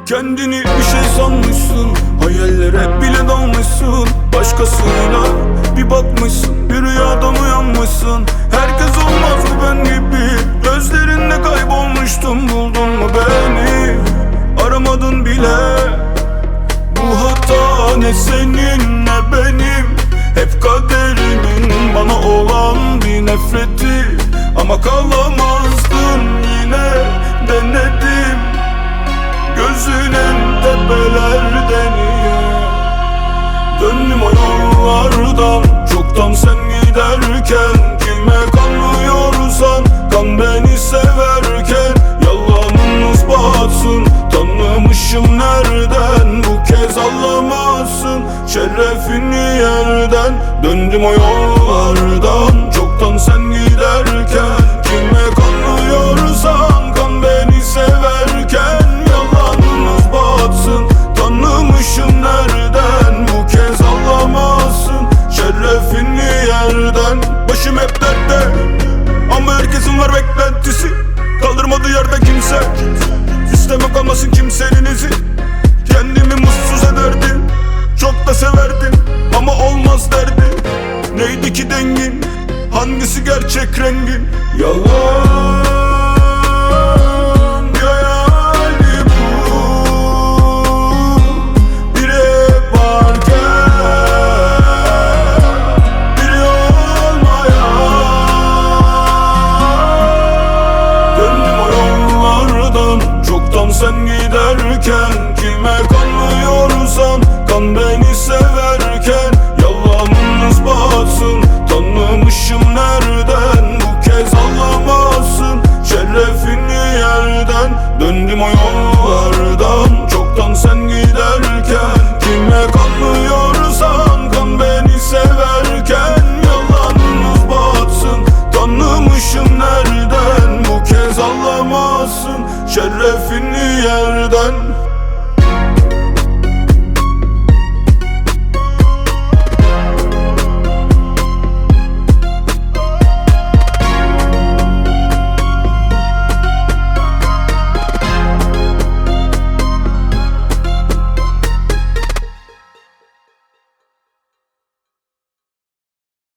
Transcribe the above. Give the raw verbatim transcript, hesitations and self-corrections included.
Kendini bir şey sanmışsın, hayallere bile dalmışsın. Başkasıyla bir bakmışsın, bir rüyadan uyanmışsın. Herkes olmaz mı ben gibi, gözlerinde kaybolmuştum. Buldun mu beni, aramadın bile. Bu hata ne senin ne benim, hep kaderimin bana olan bir nefreti. Ama kalamazdın, yine denedim. Gözünün tepelerde niye? Döndüm o yollardan çoktan sen giderken. Kime kanmıyorsan kan beni severken. Yalanınız batsın, tanımışım nereden? Bu kez ağlamazsın şerefini yerden. Döndüm o yollardan çoktan sen giderken. Kime kanmıyorsan kan beni severken. Yalanınız batsın, tanımışım nereden? Bu kez ağlamazsın şerefini yerden. Başım hep dertte ama herkesin var beklentisi. Kaldırmadı yerde kimse, İstemem kalmasın kimsenin izi. Kendimi mutsuz ederdim, çok da severdim ama olmaz derdi. Neydi ki dengin, hangisi gerçek rengin? Yalan hayali bu, biri varken biri olmayan. Döndüm o yollardan çoktan sen giderken. Kime kanmıyorsan kan beni severken. Yalanınız batsın, tanımışım nereden? Bu kez ağlamazsın şerefini yerden. Döndüm o yollardan çoktan sen giderken. Kime kanmıyorsan kan beni severken. Yalanınız batsın, tanımışım nereden? Bu kez ağlamazsın şerefini yerden.